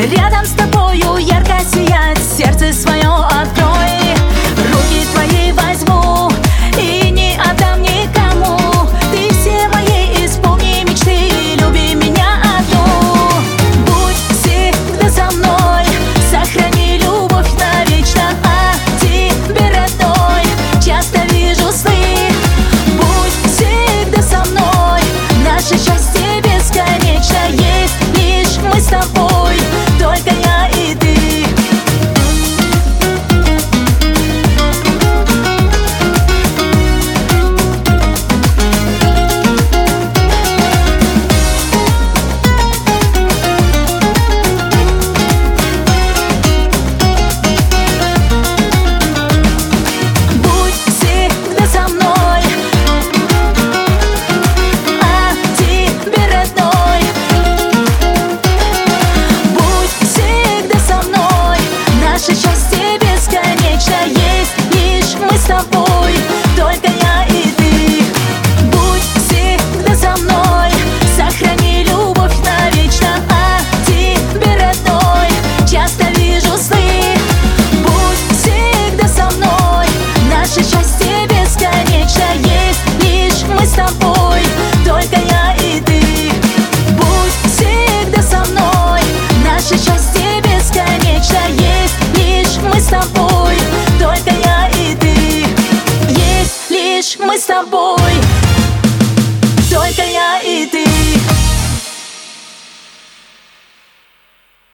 Рядом с тобою ярко сиять, сердце свое открой. Руки твои возьму и не отдам никому. Ты все мои исполни мечты, люби меня одну. Будь всегда со мной, сохрани любовь навечно. О тебе, родной, часто вижу сны. Будь всегда со мной, наше счастье бесконечно. Есть лишь мы с тобой, только я и ты. С тобой, только я и ты. Будь всегда со мной, сохрани любовь навечно. О тебе, родной, часто вижу сны. Будь всегда со мной, наше счастье бесконечно. Есть лишь мы с тобой, только я и ты. Будь всегда со мной, наше счастье бесконечно. Есть лишь мы с тобой, только я и ты. Мы с тобой.